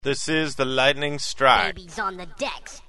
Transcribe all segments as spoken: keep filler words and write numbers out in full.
This is the Lightning Strike. Babies on the decks.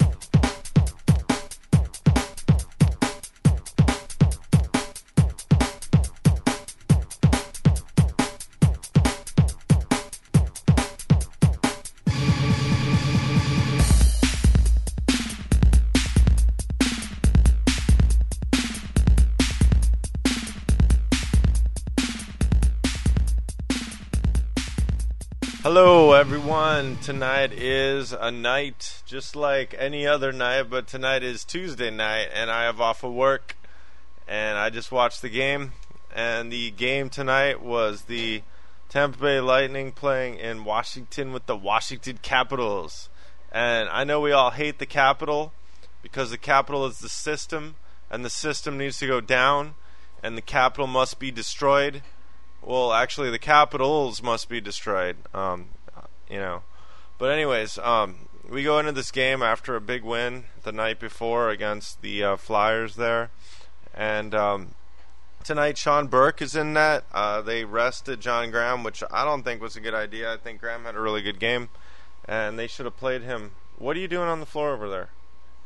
Hello everyone, tonight is a night just like any other night, but tonight is Tuesday night and I have off of work and I just watched the game, and the game tonight was the Tampa Bay Lightning playing in Washington with the Washington Capitals. And I know we all hate the Capital because the Capital is the system and the system needs to go down and the Capital must be destroyed. Well, actually, the Capitals must be destroyed, um, you know. But anyways, um, we go into this game after a big win the night before against the uh, Flyers there. And um, tonight, Sean Burke is in net. Uh, they rested John Graham, which I don't think was a good idea. I think Graham had a really good game, and they should have played him. What are you doing on the floor over there?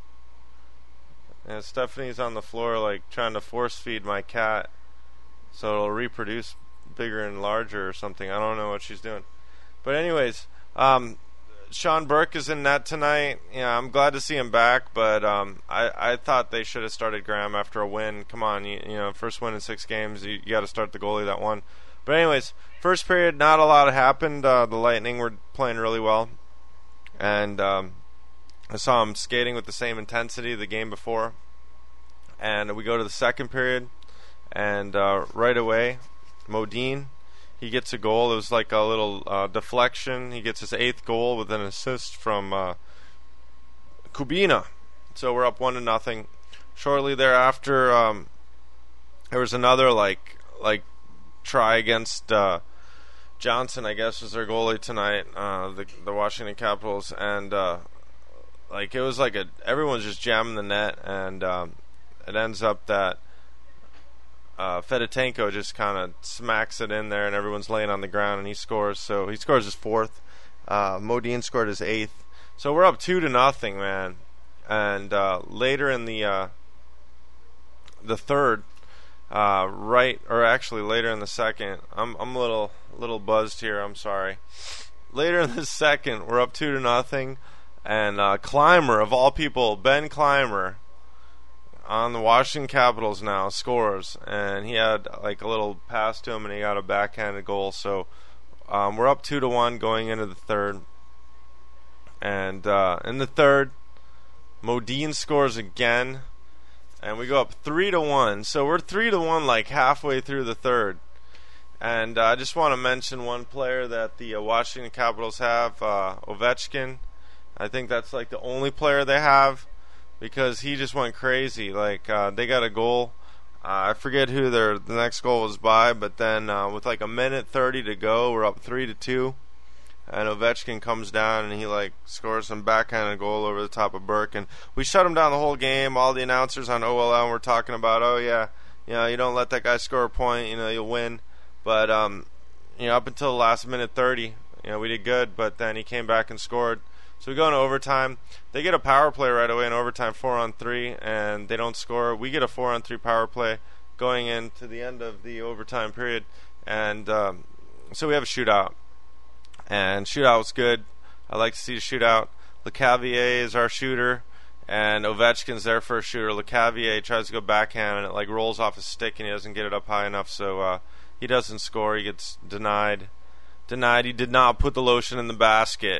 And Stephanie's on the floor, like, trying to force feed my cat so it'll reproduce bigger and larger or something. I don't know what she's doing. But anyways, um, Sean Burke is in net tonight. Yeah, I'm glad to see him back, but um, I, I thought they should have started Graham after a win. Come on, you, you know, first win in six games. You, you got to start the goalie that won. But anyways, first period, not a lot happened. Uh, the Lightning were playing really well. And um, I saw them skating with the same intensity the game before. And we go to the second period, and uh, right away, Modin, he gets a goal. It was like a little uh, deflection. He gets his eighth goal with an assist from uh, Kubina. So we're up one to nothing. Shortly thereafter, um, there was another like like try against uh, Johnson, I guess, was their goalie tonight. Uh, the the Washington Capitals, and uh, like it was like a everyone's just jamming the net, and um, it ends up that Uh, Fedotenko just kind of smacks it in there, and everyone's laying on the ground, and he scores. So he scores his fourth. Uh, Modin scored his eighth. So we're up two to nothing, man. And uh, later in the uh, the third, uh, right, or actually later in the second, I'm I'm a little little buzzed here. I'm sorry. Later in the second, we're up two to nothing, and uh, Clymer, of all people, Ben Clymer, on the Washington Capitals now, scores, and he had like a little pass to him and he got a backhanded goal. So um, we're up two to one going into the third, and uh, in the third, Modin scores again, and we go up three to one. So we're three to one like halfway through the third, and uh, I just want to mention one player that the uh, Washington Capitals have, uh, Ovechkin. I think that's like the only player they have, because he just went crazy. Like uh, they got a goal. Uh, I forget who their the next goal was by, but then uh, with like a minute thirty to go, we're up three to two, and Ovechkin comes down and he like scores some backhanded goal over the top of Burke, and we shut him down the whole game. All the announcers on O L L were talking about, oh yeah, you know, you don't let that guy score a point, you know, you'll win. But um, you know, up until the last minute thirty, you know, we did good, but then he came back and scored. So we go into overtime. They get a power play right away in overtime, four on three, and they don't score. We get a four on three power play going into the end of the overtime period, and um, so we have a shootout. And shootout was good. I like to see a shootout. LeCavier is our shooter, and Ovechkin's there for a shooter. LeCavier tries to go backhand, and it like rolls off his stick, and he doesn't get it up high enough, so uh, he doesn't score. He gets denied. Denied. He did not put the lotion in the basket.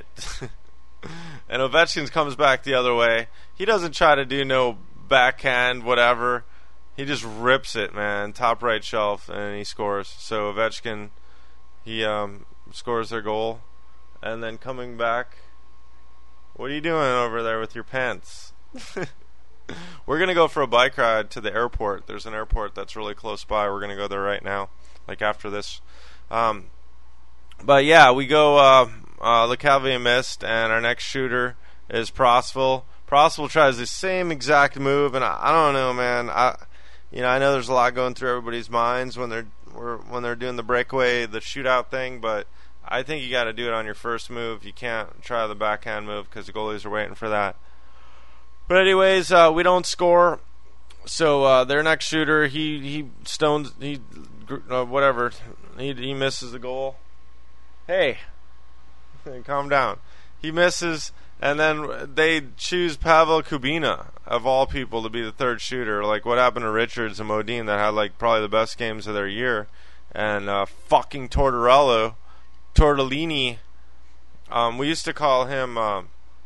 And Ovechkin comes back the other way. He doesn't try to do no backhand, whatever. He just rips it, man, top right shelf, and he scores. So Ovechkin, he um, scores their goal. And then coming back, what are you doing over there with your pants? We're going to go for a bike ride to the airport. There's an airport that's really close by. We're going to go there right now, like after this. Um, but yeah, we go... Uh, Uh, LeCavier missed, and our next shooter is Prosville. Prosville tries the same exact move, and I, I don't know, man. I, you know, I know there's a lot going through everybody's minds when they're when they're doing the breakaway, the shootout thing, but I think you got to do it on your first move. You can't try the backhand move because the goalies are waiting for that. But anyways, uh, we don't score. So uh, their next shooter, he he stones he uh, whatever he he misses the goal. Hey, calm down. He misses, and then they choose Pavel Kubina of all people to be the third shooter. Like what happened to Richards and Modine that had like probably the best games of their year, and uh, fucking Tortorello. Tortellini, um, we used to call him uh,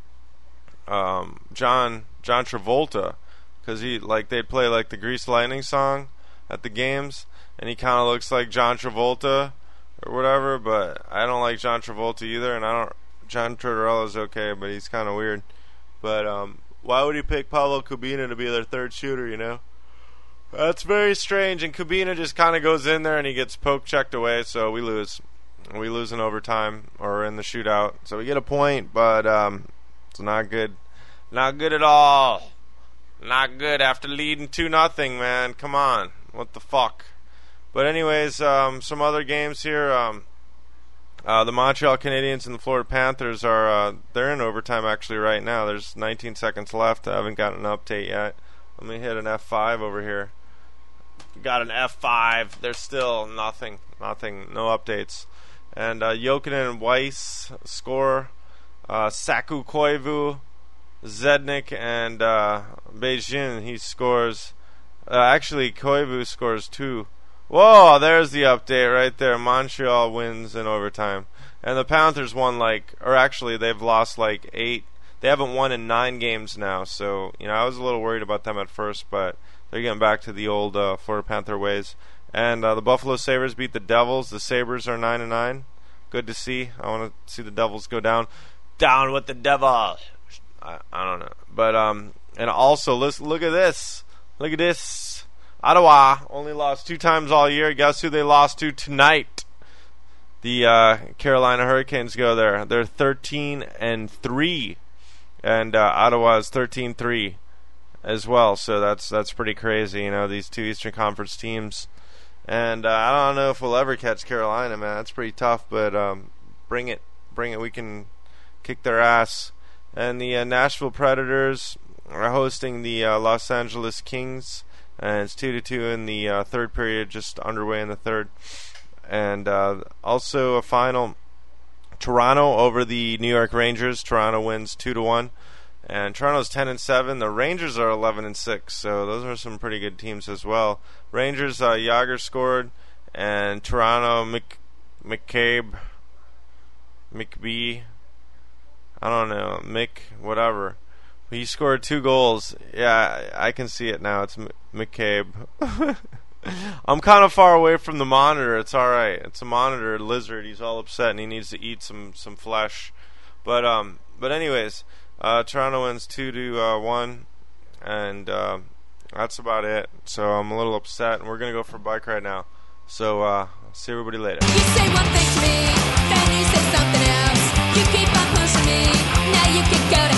um, John John Travolta because he like they'd play like the Grease Lightning song at the games, and he kind of looks like John Travolta or whatever. But I don't like John Travolta either, and I don't. John Tortorella's okay, but he's kind of weird. But um, why would he pick Pavel Kubina to be their third shooter? You know, that's very strange. And Kubina just kind of goes in there and he gets poke checked away, so we lose. We lose in overtime or in the shootout. So we get a point, but um, it's not good. Not good at all. Not good after leading two nothing, man. Come on. What the fuck? But anyways, um, some other games here. Um, uh, the Montreal Canadiens and the Florida Panthers are uh, they're in overtime actually right now. There's nineteen seconds left. I haven't gotten an update yet. Let me hit an F five over here. Got an F five. There's still nothing. Nothing. No updates. And uh, Jokinen and Weiss score. Uh, Saku Koivu, Zednik, and uh, Beijing, he scores. Uh, actually, Koivu scores two. Whoa, there's the update right there. Montreal wins in overtime. And the Panthers won like, or actually they've lost like eight. They haven't won in nine games now. So, you know, I was a little worried about them at first, but they're getting back to the old uh, Florida Panther ways. And uh, the Buffalo Sabres beat the Devils. The Sabres are nine and nine. Good to see. I want to see the Devils go down. Down with the devil. I, I don't know. But, um, and also, let's look at this. Look at this. Ottawa only lost two times all year. Guess who they lost to tonight? The uh, Carolina Hurricanes go there. They're thirteen and three. And uh, Ottawa is thirteen three as well. So that's that's pretty crazy, you know, these two Eastern Conference teams. And uh, I don't know if we'll ever catch Carolina, man. That's pretty tough, but um, bring it. Bring it. We can kick their ass. And the uh, Nashville Predators are hosting the uh, Los Angeles Kings. And it's two to two in the uh, third period, just underway in the third. And uh, also a final. Toronto over the New York Rangers. Toronto wins two to one. And Toronto's ten and seven. The Rangers are eleven and six. So those are some pretty good teams as well. Rangers, uh, Yager scored, and Toronto, Mc, McCabe, McBee, I don't know, Mick, whatever. He scored two goals. Yeah, I can see it now. It's M- McCabe. I'm kind of far away from the monitor. It's all right. It's a monitor lizard. He's all upset and he needs to eat some some flesh. But um, but anyways. Uh, Toronto wins two to one, and uh, that's about it. So I'm a little upset, and we're going to go for a bike ride now. So uh, see everybody later. You say one thing to me, then you say something else. You keep on pushing me, now you can go to